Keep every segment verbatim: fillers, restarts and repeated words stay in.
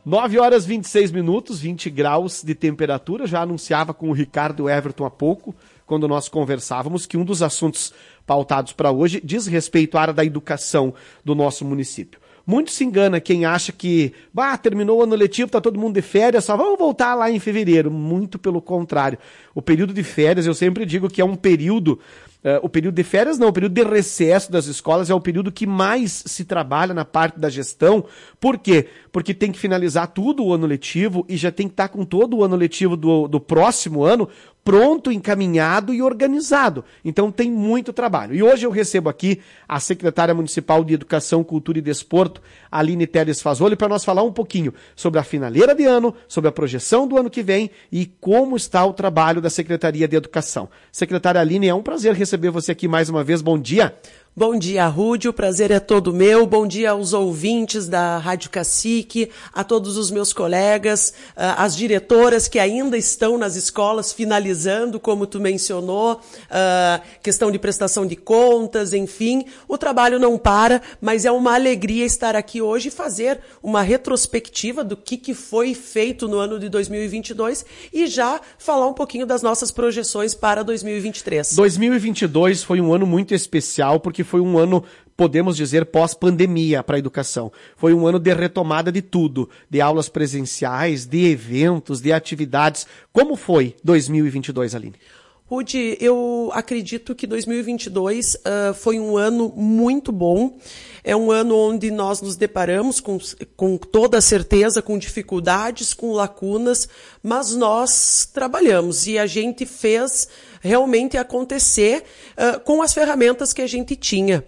nove horas e vinte e seis minutos, vinte graus de temperatura. Já anunciava com o Ricardo Everton há pouco, quando nós conversávamos, que um dos assuntos pautados para hoje diz respeito à área da educação do nosso município. Muito se engana quem acha que, bah, terminou o ano letivo, está todo mundo de férias, só vamos voltar lá em fevereiro. Muito pelo contrário. O período de férias, eu sempre digo que é um período, uh, o período de férias não, o período de recesso das escolas é o período que mais se trabalha na parte da gestão. Por quê? Porque tem que finalizar tudo o ano letivo e já tem que estar com todo o ano letivo do, do próximo ano pronto, encaminhado e organizado. Então tem muito trabalho. E hoje eu recebo aqui a secretária municipal de Educação, Cultura e Desporto, Aline Teles Fazoli, para nós falar um pouquinho sobre a finaleira de ano, sobre a projeção do ano que vem e como está o trabalho da Secretaria de Educação. Secretária Aline, é um prazer receber você aqui mais uma vez. Bom dia. Bom dia, Rudy, o prazer é todo meu. Bom dia aos ouvintes da Rádio Cacique, a todos os meus colegas, as diretoras que ainda estão nas escolas finalizando, como tu mencionou, questão de prestação de contas, enfim. O trabalho não para, mas é uma alegria estar aqui hoje e fazer uma retrospectiva do que, que foi feito no ano de dois mil e vinte e dois e já falar um pouquinho das nossas projeções para dois mil e vinte e três. dois mil e vinte e dois foi um ano muito especial, porque foi um ano, podemos dizer, pós-pandemia para a educação. Foi um ano de retomada de tudo, de aulas presenciais, de eventos, de atividades. Como foi dois mil e vinte e dois, Aline? Rudy, eu acredito que dois mil e vinte e dois uh, foi um ano muito bom. É um ano onde nós nos deparamos com, com toda certeza, com dificuldades, com lacunas, mas nós trabalhamos e a gente fez realmente acontecer uh, com as ferramentas que a gente tinha.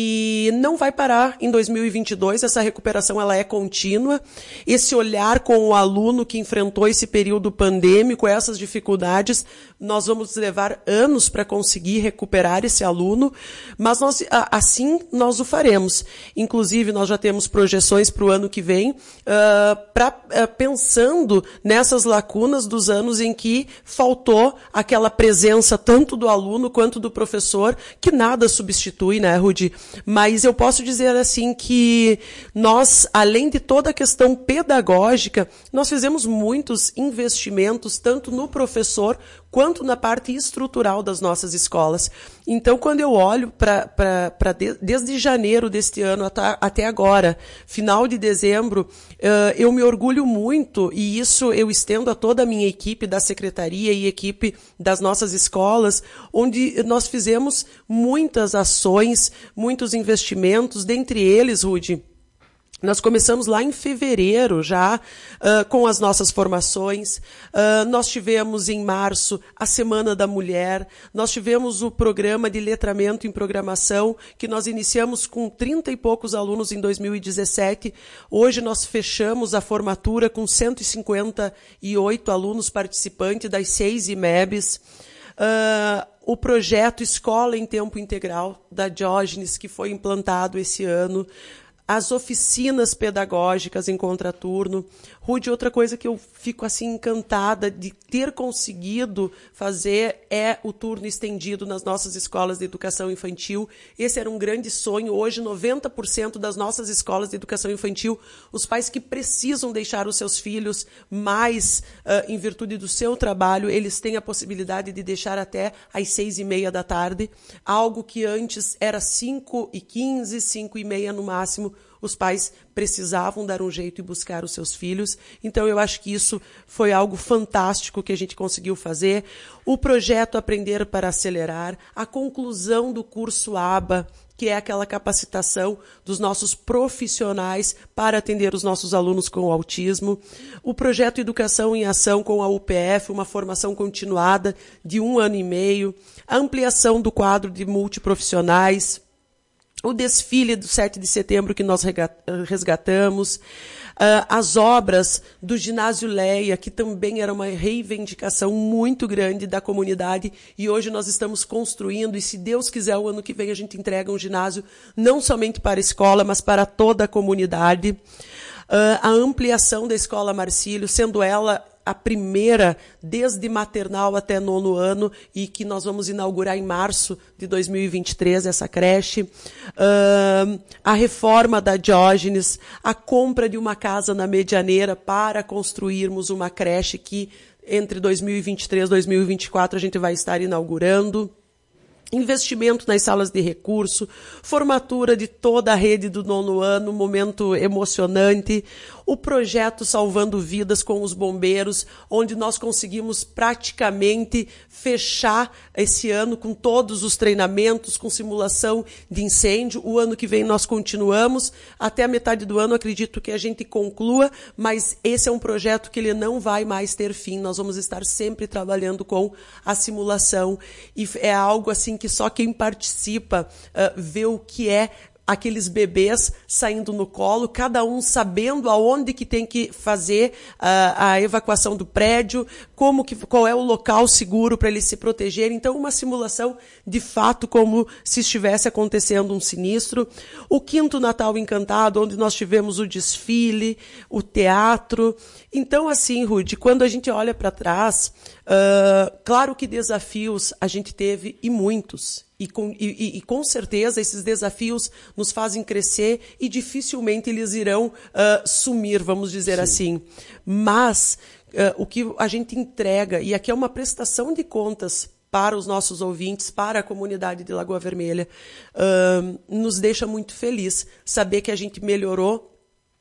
E não vai parar em dois mil e vinte e dois, essa recuperação ela é contínua. Esse olhar com o aluno que enfrentou esse período pandêmico, essas dificuldades, nós vamos levar anos para conseguir recuperar esse aluno, mas nós, assim nós o faremos. Inclusive, nós já temos projeções para o ano que vem, uh, pra, uh, pensando nessas lacunas dos anos em que faltou aquela presença tanto do aluno quanto do professor, que nada substitui, né, Rudy? Mas eu posso dizer assim que nós, além de toda a questão pedagógica, nós fizemos muitos investimentos, tanto no professor quanto na parte estrutural das nossas escolas. Então, quando eu olho para de, desde janeiro deste ano até, até agora, final de dezembro, uh, eu me orgulho muito, e isso eu estendo a toda a minha equipe da secretaria e equipe das nossas escolas, onde nós fizemos muitas ações, muitos investimentos, dentre eles, Rudy, nós começamos lá em fevereiro já uh, com as nossas formações. Uh, nós tivemos em março a Semana da Mulher. Nós tivemos o programa de letramento em programação, que nós iniciamos com trinta e poucos alunos em dois mil e dezessete. Hoje nós fechamos a formatura com cento e cinquenta e oito alunos participantes das seis I M E Bs. Uh, o projeto Escola em Tempo Integral da Diógenes, que foi implantado esse ano. As oficinas pedagógicas em contraturno. Rudy, outra coisa que eu fico assim encantada de ter conseguido fazer é o turno estendido nas nossas escolas de educação infantil. Esse era um grande sonho. Hoje, noventa por cento das nossas escolas de educação infantil, os pais que precisam deixar os seus filhos mais, uh, em virtude do seu trabalho, eles têm a possibilidade de deixar até às seis e meia da tarde, algo que antes era cinco e quinze, cinco e meia no máximo. Os pais precisavam dar um jeito e buscar os seus filhos. Então, eu acho que isso foi algo fantástico que a gente conseguiu fazer. O projeto Aprender para Acelerar, a conclusão do curso A B A, que é aquela capacitação dos nossos profissionais para atender os nossos alunos com autismo. O projeto Educação em Ação com a U P F, uma formação continuada de um ano e meio. A ampliação do quadro de multiprofissionais. O desfile do sete de setembro que nós resgatamos, uh, as obras do ginásio Leia, que também era uma reivindicação muito grande da comunidade, e hoje nós estamos construindo, e se Deus quiser, o ano que vem a gente entrega um ginásio não somente para a escola, mas para toda a comunidade. Uh, a ampliação da Escola Marcílio, sendo ela a primeira desde maternal até nono ano e que nós vamos inaugurar em março de dois mil e vinte e três essa creche. Uh, a reforma da Diógenes, a compra de uma casa na Medianeira para construirmos uma creche que entre dois mil e vinte e três e dois mil e vinte e quatro a gente vai estar inaugurando. Investimento nas salas de recurso, formatura de toda a rede do nono ano, momento emocionante, o projeto Salvando Vidas com os bombeiros, onde nós conseguimos praticamente fechar esse ano com todos os treinamentos, com simulação de incêndio. O ano que vem nós continuamos, até a metade do ano acredito que a gente conclua, mas esse é um projeto que ele não vai mais ter fim, nós vamos estar sempre trabalhando com a simulação, e é algo assim que só quem participa uh, vê o que é aqueles bebês saindo no colo, cada um sabendo aonde que tem que fazer uh, a evacuação do prédio, como que, qual é o local seguro para eles se protegerem. Então, uma simulação de fato como se estivesse acontecendo um sinistro. O quinto Natal Encantado, onde nós tivemos o desfile, o teatro. Então, assim, Rude, quando a gente olha para trás, uh, claro que desafios a gente teve e muitos. E com, e, e com certeza esses desafios nos fazem crescer e dificilmente eles irão uh, sumir, vamos dizer Sim. assim. Mas uh, o que a gente entrega, e aqui é uma prestação de contas para os nossos ouvintes, para a comunidade de Lagoa Vermelha, uh, nos deixa muito feliz saber que a gente melhorou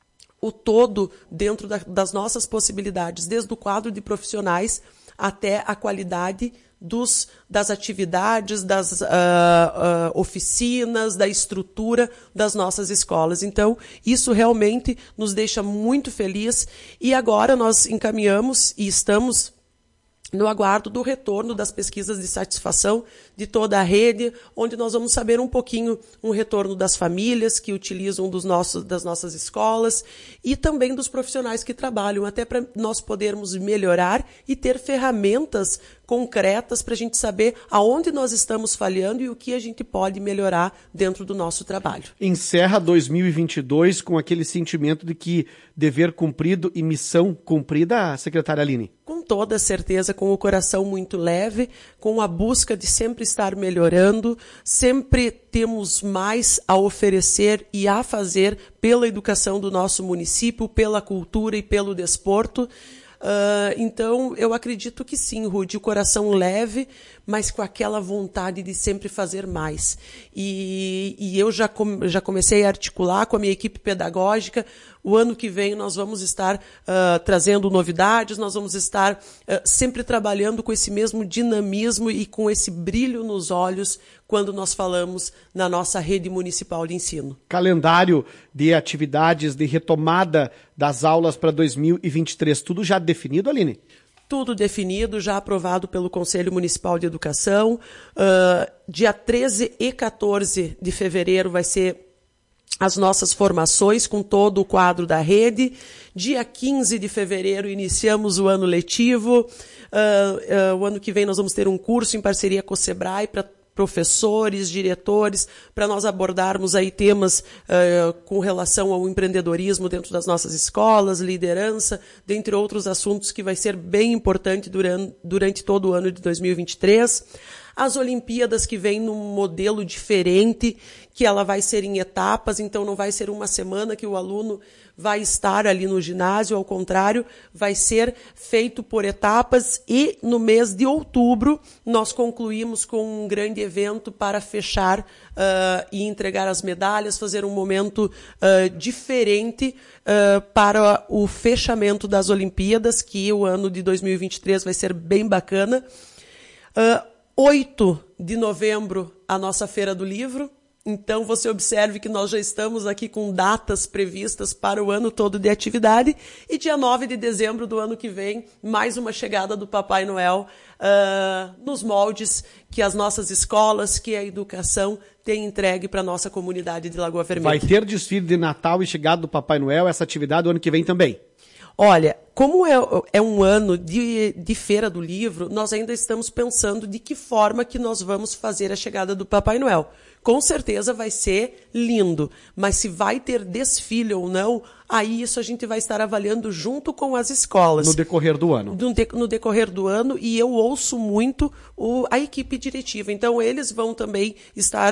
o todo dentro da, das nossas possibilidades, desde o quadro de profissionais até a qualidade Dos, das atividades, das uh, uh, oficinas, da estrutura das nossas escolas. Então, isso realmente nos deixa muito feliz. E agora nós encaminhamos e estamos no aguardo do retorno das pesquisas de satisfação de toda a rede, onde nós vamos saber um pouquinho um retorno das famílias que utilizam dos nossos, das nossas escolas e também dos profissionais que trabalham, até para nós podermos melhorar e ter ferramentas concretas para a gente saber aonde nós estamos falhando e o que a gente pode melhorar dentro do nosso trabalho. Encerra dois mil e vinte e dois com aquele sentimento de que dever cumprido e missão cumprida, secretária Aline? Com toda certeza, com o coração muito leve, com a busca de sempre estar melhorando, sempre temos mais a oferecer e a fazer pela educação do nosso município, pela cultura e pelo desporto. Uh, então, eu acredito que sim, Rude, o coração leve, mas com aquela vontade de sempre fazer mais. E, e eu já, com, já comecei a articular com a minha equipe pedagógica. O ano que vem nós vamos estar uh, trazendo novidades, nós vamos estar uh, sempre trabalhando com esse mesmo dinamismo e com esse brilho nos olhos quando nós falamos na nossa rede municipal de ensino. Calendário de atividades de retomada das aulas para dois mil e vinte e três, tudo já definido, Aline? Tudo definido, já aprovado pelo Conselho Municipal de Educação. Uh, dia treze e quatorze de fevereiro vai ser as nossas formações com todo o quadro da rede. Dia quinze de fevereiro iniciamos o ano letivo. Uh, uh, o ano que vem nós vamos ter um curso em parceria com o Sebrae para professores, diretores, para nós abordarmos aí temas uh, com relação ao empreendedorismo dentro das nossas escolas, liderança, dentre outros assuntos que vai ser bem importante durante, durante todo o ano de dois mil e vinte e três. As Olimpíadas que vêm num modelo diferente, que ela vai ser em etapas, então não vai ser uma semana que o aluno vai estar ali no ginásio, ao contrário, vai ser feito por etapas e no mês de outubro nós concluímos com um grande evento para fechar uh, e entregar as medalhas, fazer um momento uh, diferente uh, para o fechamento das Olimpíadas, que o ano de dois mil e vinte e três vai ser bem bacana. Uh, oito de novembro, a nossa Feira do Livro. Então, você observe que nós já estamos aqui com datas previstas para o ano todo de atividade. E dia nove de dezembro do ano que vem, mais uma chegada do Papai Noel uh, nos moldes que as nossas escolas, que a educação tem entregue para a nossa comunidade de Lagoa Vermelha. Vai ter desfile de Natal e chegada do Papai Noel, essa atividade o ano que vem também? Olha, como é, é um ano de, de Feira do Livro, nós ainda estamos pensando de que forma que nós vamos fazer a chegada do Papai Noel. Com certeza vai ser lindo, mas se vai ter desfile ou não, aí isso a gente vai estar avaliando junto com as escolas. No decorrer do ano. No, de, no decorrer do ano, e eu ouço muito o, a equipe diretiva. Então, eles vão também estar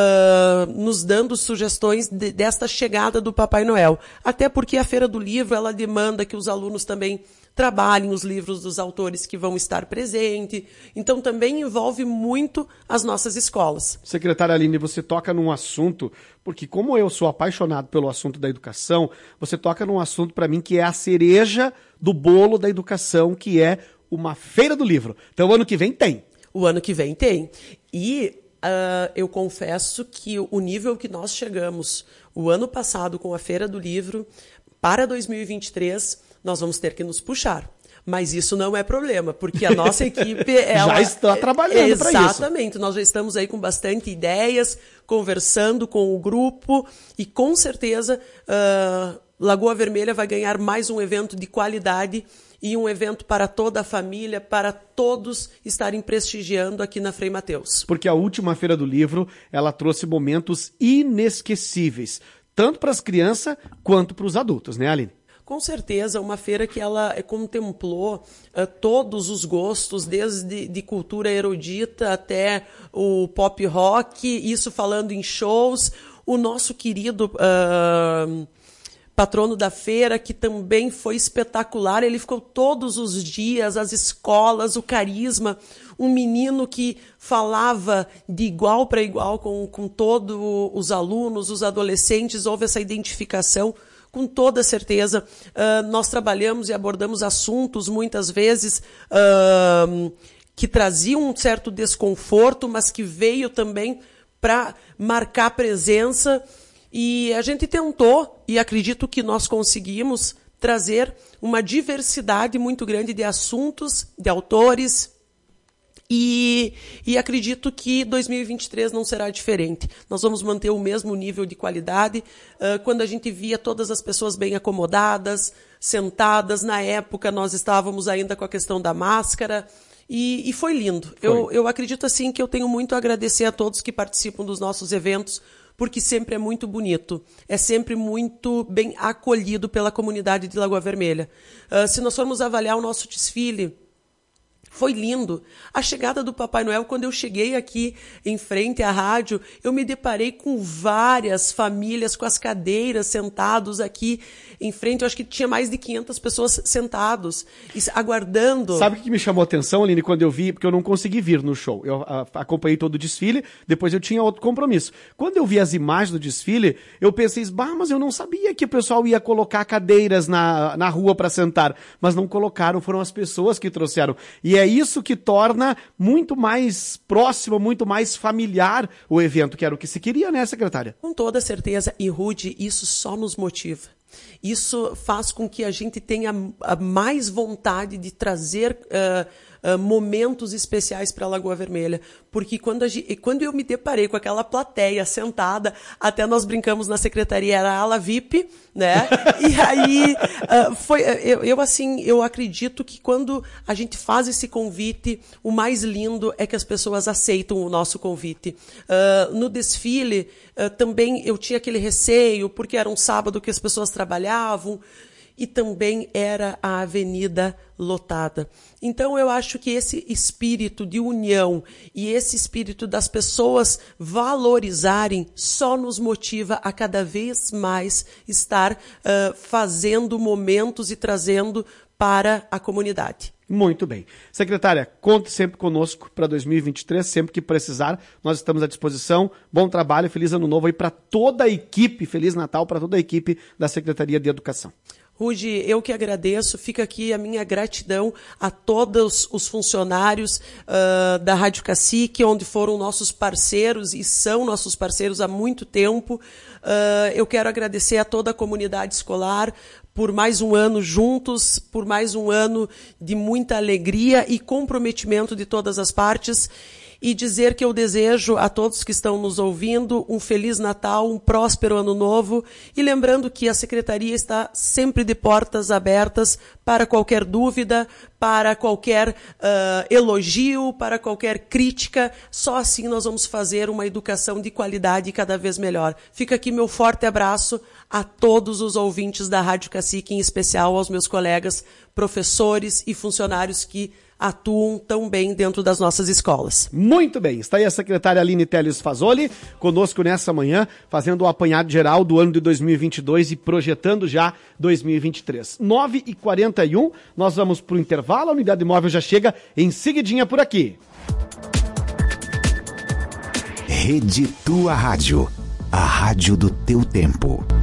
uh, nos dando sugestões de, desta chegada do Papai Noel. Até porque a Feira do Livro, ela demanda que os alunos também trabalhem os livros dos autores que vão estar presentes. Então, também envolve muito as nossas escolas. Secretária Aline, você toca num assunto, porque como eu sou apaixonado pelo assunto da educação, você toca num assunto para mim que é a cereja do bolo da educação, que é uma Feira do Livro. Então, o ano que vem tem. O ano que vem tem. E uh, eu confesso que o nível que nós chegamos o ano passado com a Feira do Livro, para dois mil e vinte e três, nós vamos ter que nos puxar. Mas isso não é problema, porque a nossa equipe... Ela, já está trabalhando para isso. Exatamente. Nós já estamos aí com bastante ideias, conversando com o grupo, e com certeza uh, Lagoa Vermelha vai ganhar mais um evento de qualidade e um evento para toda a família, para todos estarem prestigiando aqui na Frei Mateus. Porque a última Feira do Livro, ela trouxe momentos inesquecíveis, tanto para as crianças quanto para os adultos, né, Aline? Com certeza, uma feira que ela contemplou uh, todos os gostos, desde de cultura erudita até o pop rock, isso falando em shows. O nosso querido uh, patrono da feira, que também foi espetacular, ele ficou todos os dias, as escolas, o carisma, um menino que falava de igual para igual com, com todos os alunos, os adolescentes, houve essa identificação. Com toda certeza, uh, nós trabalhamos e abordamos assuntos, muitas vezes, uh, que traziam um certo desconforto, mas que veio também para marcar presença. E a gente tentou, e acredito que nós conseguimos, trazer uma diversidade muito grande de assuntos, de autores. E, e acredito que dois mil e vinte e três não será diferente. Nós vamos manter o mesmo nível de qualidade. Uh, quando a gente via todas as pessoas bem acomodadas, sentadas, na época nós estávamos ainda com a questão da máscara, e, e foi lindo. Foi. Eu, eu acredito assim que eu tenho muito a agradecer a todos que participam dos nossos eventos, porque sempre é muito bonito, é sempre muito bem acolhido pela comunidade de Lagoa Vermelha. Uh, se nós formos avaliar o nosso desfile, foi lindo. A chegada do Papai Noel, quando eu cheguei aqui em frente à rádio, eu me deparei com várias famílias com as cadeiras sentados aqui em frente. Eu acho que tinha mais de quinhentas pessoas sentados, aguardando. Sabe o que me chamou a atenção, Aline, quando eu vi? Porque eu não consegui vir no show. Eu a, acompanhei todo o desfile, depois eu tinha outro compromisso. Quando eu vi as imagens do desfile, eu pensei, bah, mas eu não sabia que o pessoal ia colocar cadeiras na, na rua para sentar. Mas não colocaram, foram as pessoas que trouxeram. E é É isso que torna muito mais próximo, muito mais familiar o evento, que era o que se queria, né, secretária? Com toda certeza. E, Rudy, isso só nos motiva. Isso faz com que a gente tenha mais vontade de trazer uh, uh, momentos especiais para a Lagoa Vermelha. Porque quando, a gente, quando eu me deparei com aquela plateia sentada, até nós brincamos na secretaria, era a ala V I P, né? E aí, uh, foi, eu, eu, assim, eu acredito que quando a gente faz esse convite, o mais lindo é que as pessoas aceitam o nosso convite. Uh, no desfile, uh, também eu tinha aquele receio, porque era um sábado que as pessoas trabalhavam, e também era a avenida lotada. Então, eu acho que esse espírito de união e esse espírito das pessoas valorizarem só nos motiva a cada vez mais estar uh, fazendo momentos e trazendo para a comunidade. Muito bem. Secretária, conte sempre conosco para dois mil e vinte e três, sempre que precisar, nós estamos à disposição. Bom trabalho, feliz ano novo aí para toda a equipe, Feliz Natal para toda a equipe da Secretaria de Educação. Rudy, eu que agradeço, fica aqui a minha gratidão a todos os funcionários uh, da Rádio Cacique, onde foram nossos parceiros e são nossos parceiros há muito tempo. Uh, eu quero agradecer a toda a comunidade escolar por mais um ano juntos, por mais um ano de muita alegria e comprometimento de todas as partes. e dizer que eu desejo a todos que estão nos ouvindo um Feliz Natal, um próspero Ano Novo, e lembrando que a Secretaria está sempre de portas abertas para qualquer dúvida, para qualquer uh, elogio, para qualquer crítica. Só assim nós vamos fazer uma educação de qualidade cada vez melhor. Fica aqui meu forte abraço a todos os ouvintes da Rádio Cacique, em especial aos meus colegas professores e funcionários que atuam tão bem dentro das nossas escolas. Muito bem, está aí a secretária Aline Teles Fazoli, conosco nessa manhã, fazendo o apanhado geral do ano de dois mil e vinte e dois e projetando já dois mil e vinte e três. nove e quarenta e um, nós vamos para o intervalo, a unidade móvel já chega em seguidinha por aqui. Rede Tua Rádio, a rádio do teu tempo.